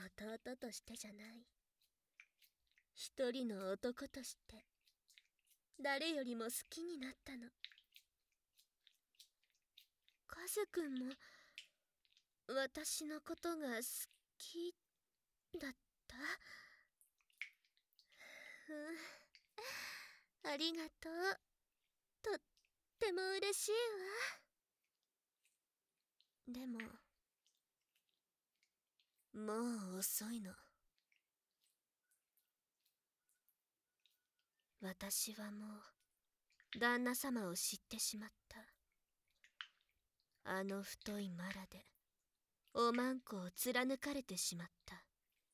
弟としてじゃない。一人の男として、誰よりも好きになったの。カズくんも、私のことが好きだった？ありがとう。とっても嬉しいわ。でも、もう遅いの。私はもう、旦那様を知ってしまった。あの太いマラで、おまんこを貫かれてしまった。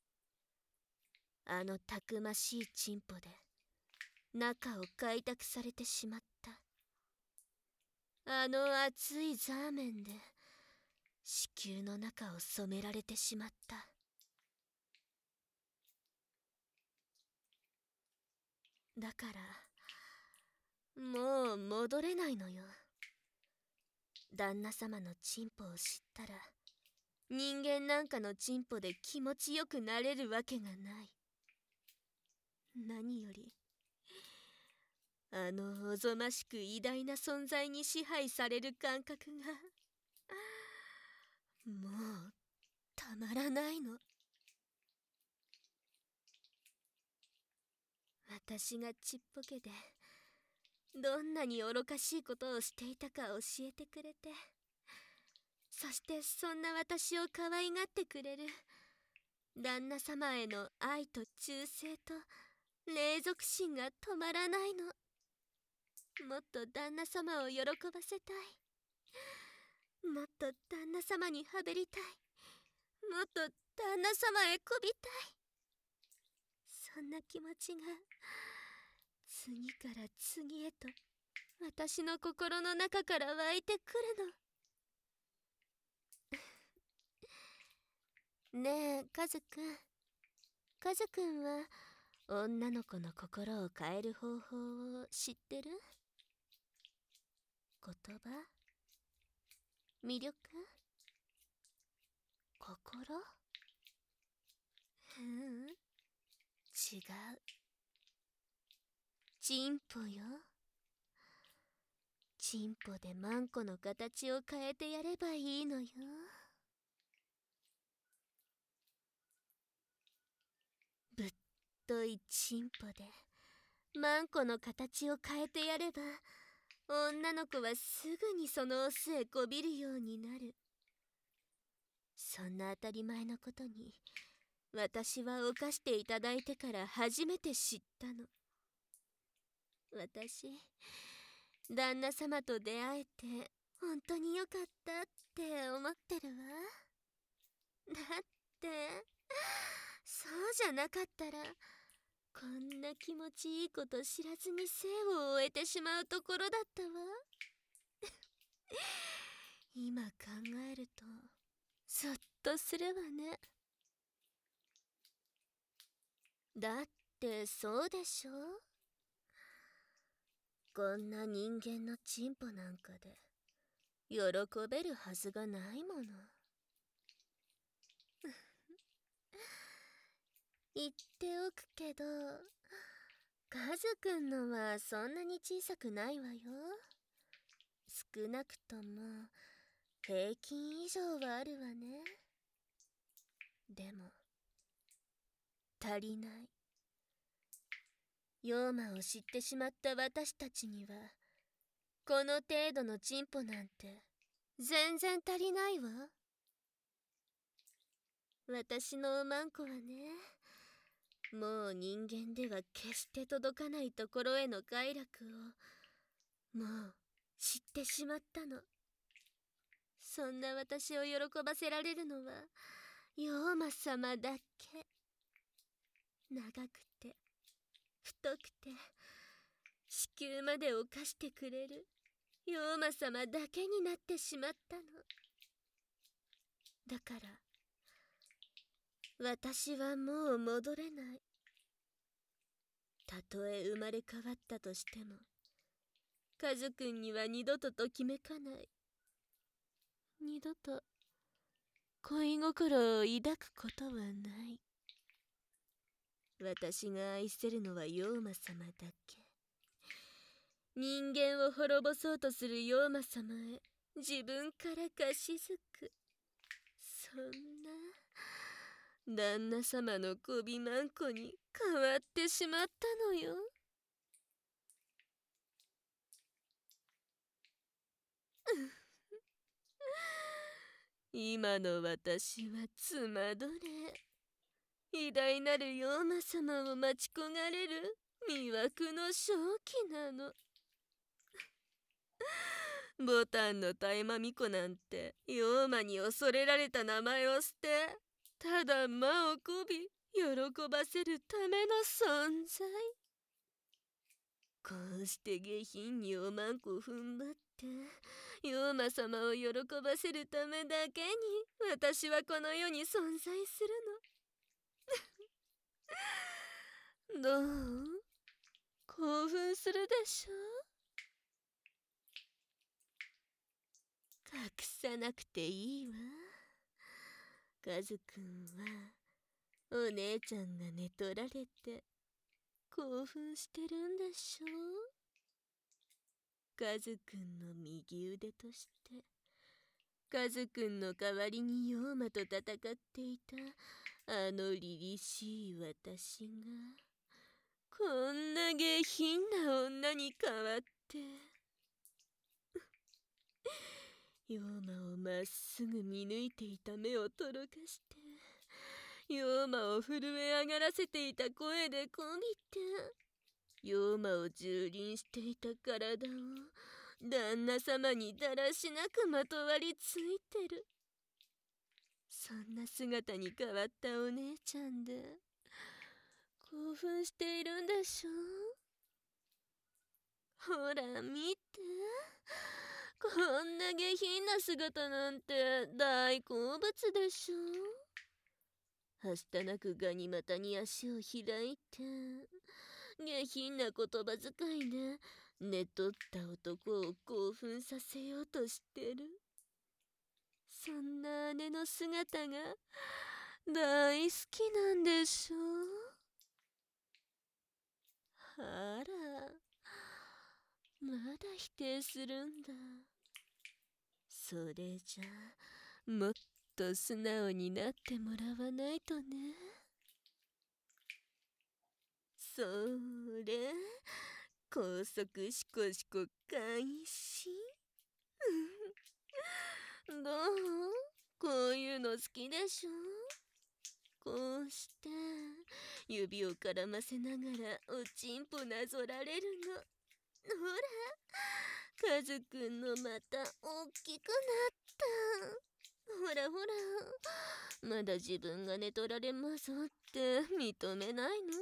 あのたくましいチンポで、中を開拓されてしまった。あの熱いザーメンで、子宮の中を染められてしまった。だから、もう戻れないのよ。旦那様のチンポを知ったら、人間なんかのチンポで気持ちよくなれるわけがない。何より、あのおぞましく偉大な存在に支配される感覚が、もう、たまらないの。私がちっぽけで、どんなに愚かしいことをしていたか教えてくれて、そしてそんな私を可愛がってくれる旦那様への愛と忠誠と霊俗心が止まらないの。もっと旦那様を喜ばせたい。もっと旦那様にはべりたい。もっと旦那様へこびたい。そんな気持ちが次から次へと私の心の中から湧いてくるの。ねえ、カズくん。カズくんは女の子の心を変える方法を知ってる？言葉？魅力？心？ううん、違う。チンポよ。チンポでマンコの形を変えてやればいいのよ。ぶっといチンポでマンコの形を変えてやれば、女の子はすぐにそのオスへこびるようになる。そんな当たり前のことに、私は犯していただいてから初めて知ったの。私、旦那様と出会えて本当によかったって思ってるわ。だって、そうじゃなかったら、こんな気持ちいいこと知らずに生を終えてしまうところだったわ。今考えると、そっとするわね。だってそうでしょ？こんな人間のチンポなんかで喜べるはずがないもの。言っておくけど、カズくんのはそんなに小さくないわよ。少なくとも平均以上はあるわね。でも足りない。妖魔を知ってしまった私たちには、この程度のチンポなんて全然足りないわ。私のおまんこはね、もう人間では決して届かないところへの快楽をもう知ってしまったの。そんな私を喜ばせられるのは妖魔様だけ。長くて太くて子宮まで犯してくれる妖魔様だけになってしまったの。だから私はもう戻れない。たとえ生まれ変わったとしても、カズくんには二度とときめかない。二度と恋心を抱くことはない。私が愛せるのは妖魔様だけ。人間を滅ぼそうとする妖魔様へ自分からかしずく。そんな旦那様のこびまんこに変わってしまったのよ。今の私はつまどれ。偉大なる妖魔様を待ち焦がれる魅惑の正気なの。ボタンの大魔巫女なんて妖魔に恐れられた名前を捨て、ただ魔をこび喜ばせるための存在。こうして下品におまんこ踏ん張って妖魔様を喜ばせるためだけに私はこの世に存在するの。どう？興奮するでしょ？隠さなくていいわ。カズくんはお姉ちゃんが寝取られて興奮してるんでしょ？カズくんの右腕としてカズくんの代わりに妖魔と戦っていたあの凛々しい私がこんな下品な女に変わって妖魔をまっすぐ見抜いていた目をとろかして妖魔を震え上がらせていた声でこびて妖魔を蹂躙していた体を旦那様にだらしなくまとわりついてる。そんな姿に変わったお姉ちゃんで興奮しているんでしょ？ほら見て、こんな下品な姿なんて大好物でしょ？はしたなくガニ股に足を開いて下品な言葉遣いで寝取った男を興奮させようとしてる。そんな姉の姿が大好きなんでしょ？あら、まだ否定するんだ。それじゃもっと素直になってもらわないとね。それ、高速シコシコ開始。どう？こういうの好きでしょ？こうして指を絡ませながらおちんぽなぞられるの。ほら、カズくんのまた大きくなった。ほらほら、まだ自分が寝取られますって認めないの？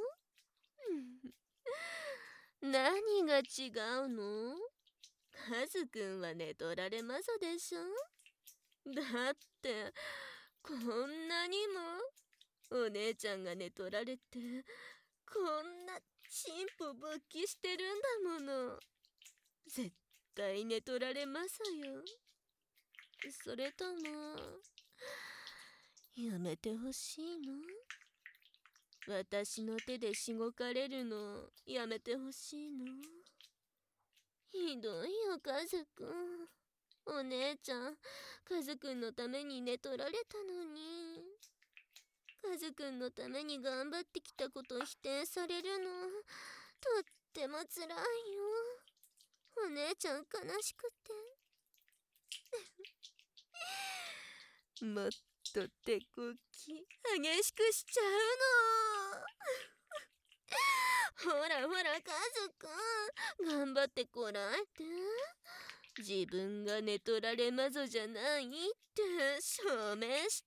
何が違うの？カズくんは寝取られますでしょ？だってこんなにもお姉ちゃんが寝取られてこんなチンポ勃起してるんだもの。絶対寝取られますよ。それともやめてほしいの？私の手でしごかれるのやめてほしいの？ひどいよカズくん。お姉ちゃんカズくんのために寝取られたのに。カズくんのために頑張ってきたこと否定されるのとってもつらいよ。お姉ちゃん悲しくてもっと手こき激しくしちゃうの。ほらほらカズくん頑張ってこらえて。自分が寝取られ魔女じゃないって証明して。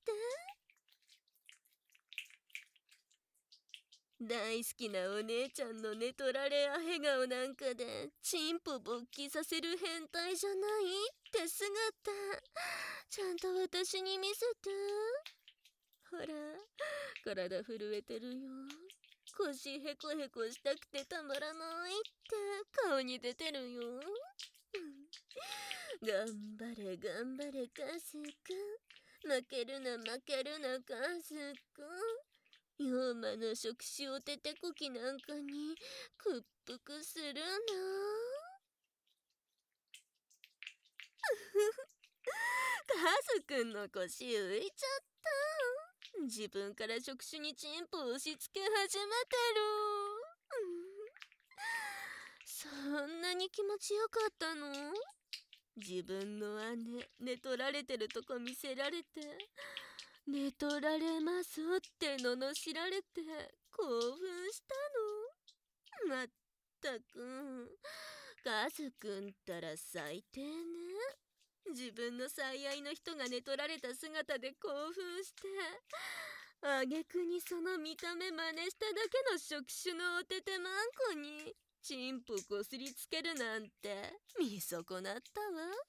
大好きなお姉ちゃんの寝取られアヘ顔なんかでチンポ勃起させる変態じゃないって姿ちゃんと私に見せて。ほら体震えてるよ。腰ヘコヘコしたくてたまらないって顔に出てるよ。頑張れ頑張れカズくん。 負けるな負けるなカズくん。妖魔の触手おててこきなんかに屈服するな。カズくんの腰浮いちゃった。自分から触手にチンポ押し付け始めてる。そんなに気持ちよかったの？自分の姉、寝取られてるとこ見せられて、寝取られますって罵られて興奮したの？まったく、カズくんったら最低ね。自分の最愛の人が寝取られた姿で興奮して、挙句にその見た目真似しただけの触手のおててまんこにチンポこすりつけるなんて見損なった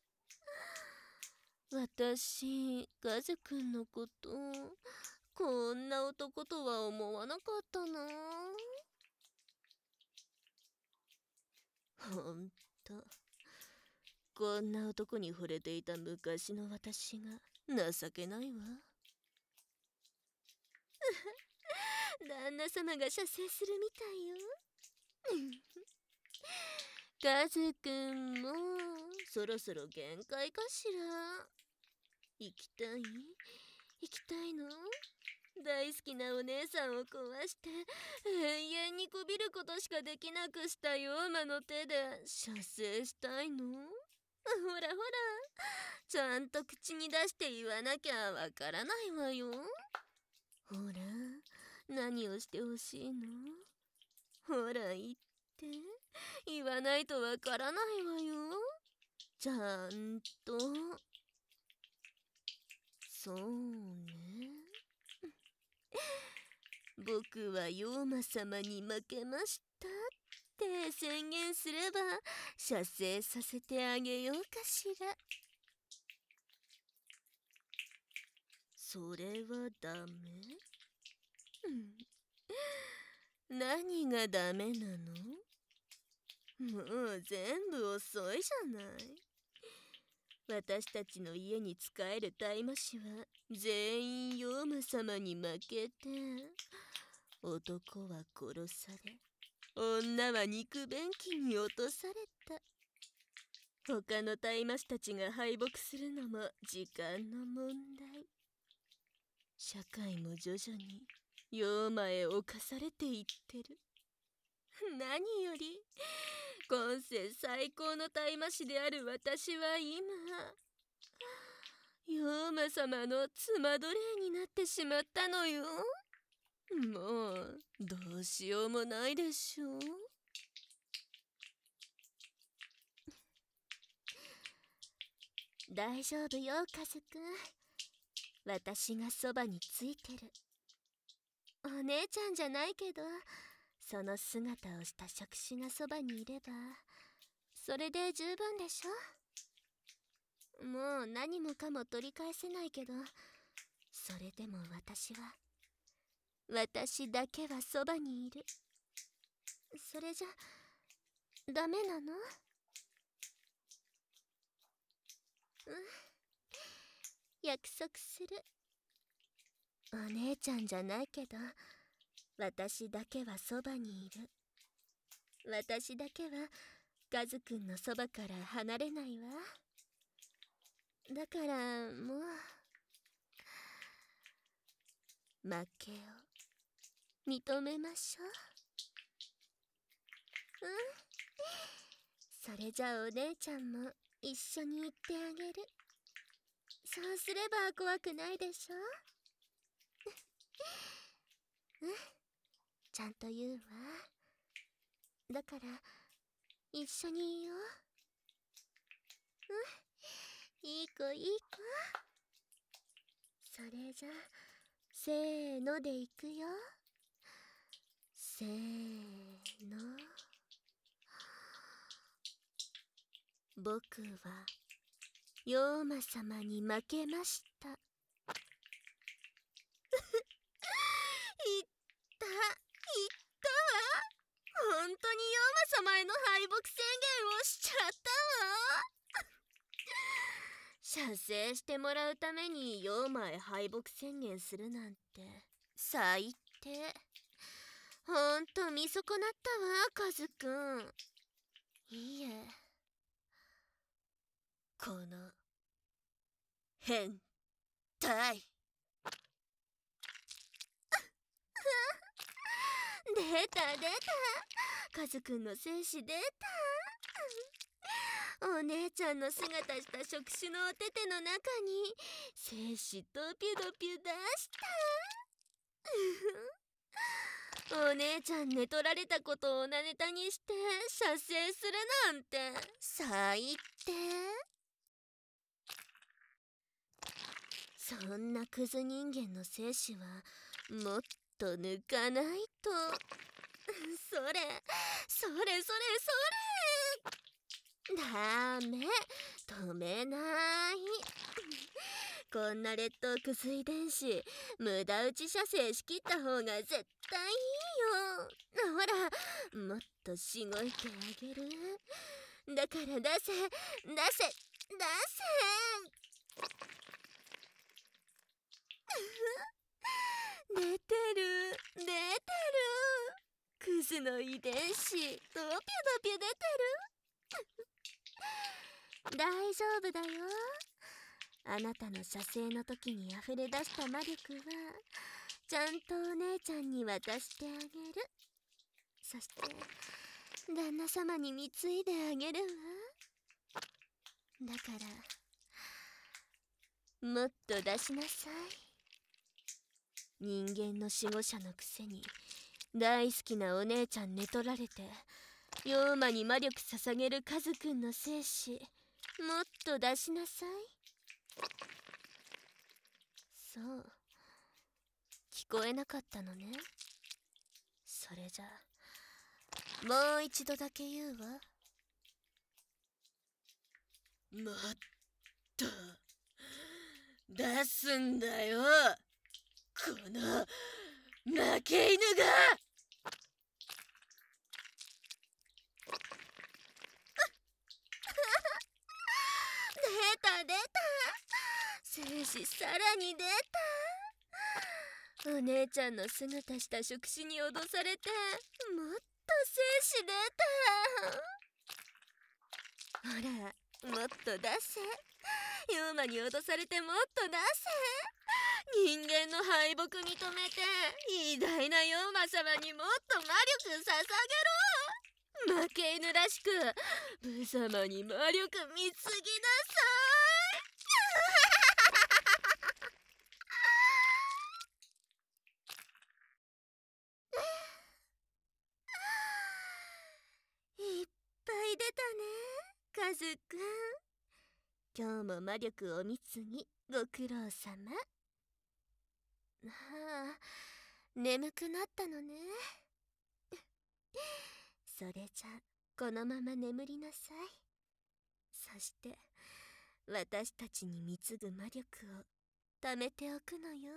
わ。私、カズくんのこと、こんな男とは思わなかったな。ほんと、こんな男に惚れていた昔の私が情けないわ。旦那様が射精するみたいよ。カズくんもそろそろ限界かしら。行きたい？行きたいの？大好きなお姉さんを壊して永遠にこびることしかできなくした妖魔の手で射精したいの？ほらほら、ちゃんと口に出して言わなきゃわからないわよ。ほら、何をしてほしいの？ほら言って。言わないとわからないわよ。ちゃんと。そうね。僕は妖魔様に負けましたって宣言すれば射精させてあげようかしら。それはダメ？何がダメなの？もう全部遅いじゃない。私たちの家に仕える大魔師は全員妖魔様に負けて、男は殺され、女は肉便器に落とされた。他の大魔師たちが敗北するのも時間の問題。社会も徐々に妖魔へ侵されていってる。何より今世最高の大魔師である私は今妖魔様の妻奴隷になってしまったのよ。もうどうしようもないでしょう。大丈夫よカズくん。私がそばについてる。お姉ちゃんじゃないけど、その姿をした触手がそばにいればそれで十分でしょ。もう何もかも取り返せないけど、それでも私だけはそばにいる。それじゃダメなの？約束する。お姉ちゃんじゃないけど、私だけはそばにいる。私だけはカズくんのそばから離れないわ。だからもう負けを認めましょう。それじゃあお姉ちゃんも一緒に行ってあげる。そうすれば怖くないでしょ。ちゃんと言うわ。だから一緒にいよう。いい子いい子。それじゃせーのでいくよ。せーの。僕は妖魔様に負けました。言ったわ。本当に妖魔様への敗北宣言をしちゃったわ。射成してもらうために妖魔へ敗北宣言するなんて最低。ほんと見損なったわカズくん。いいえ、この変態。出た出た、カズくんの精子出た。お姉ちゃんの姿した触手のお手手の中に精子とピュドピュ出した。お姉ちゃん寝取られたことをネタにして射精するなんて最低。そんなクズ人間の精子はもっと抜かないと。それそれそれそれ、ダメ、止めない。こんな劣等クズ遺伝子無駄打ち射精しきった方が絶対いいよ。ほら、もっとしごいてあげる。だから出せ出せ出せ。出てる出てる、クズの遺伝子ドピュドピュ出てる。大丈夫だよ。あなたの射精の時に溢れ出した魔力はちゃんとお姉ちゃんに渡してあげる。そして旦那様に貢いであげるわ。だからもっと出しなさい。人間の守護者のくせに大好きなお姉ちゃん寝取られて妖魔に魔力捧げるカズくんの精子もっと出しなさい。そう、聞こえなかったのね。それじゃもう一度だけ言うわ。もっと出すんだよ、この負け犬が。出た出た、精子さらに出た。お姉ちゃんの姿した触手に脅されてもっと精子出た。ほら、もっと出せ。妖魔に脅されてもっと出せ。人間の敗北認めて偉大な妖魔様にもっと魔力捧げろ。負け犬らしく無様に魔力貢ぎなさい。いっぱい出たねカズくん。今日も魔力お貢ぎご苦労様。はあ、眠くなったのね。それじゃこのまま眠りなさい。そして私たちに貢ぐ魔力を貯めておくのよ。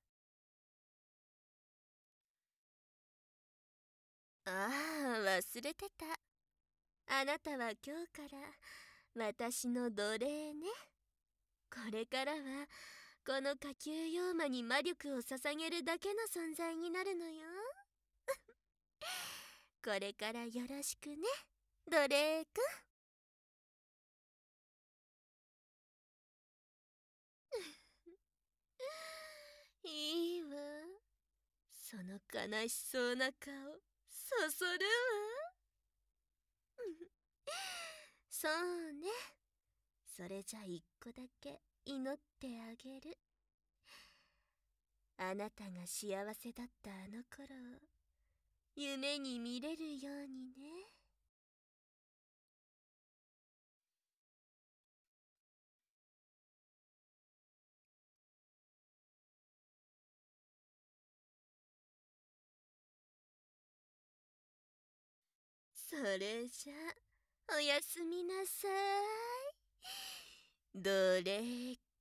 ああ、忘れてた。あなたは今日から私の奴隷ね。これからはこの下級妖魔に魔力を捧げるだけの存在になるのよ。これからよろしくね、奴隷くん。いいわ、その悲しそうな顔そそるわ。そうね。それじゃ一個だけ祈ってあげる。あなたが幸せだったあの頃を夢に見れるようにね。それじゃおやすみなさい、奴隷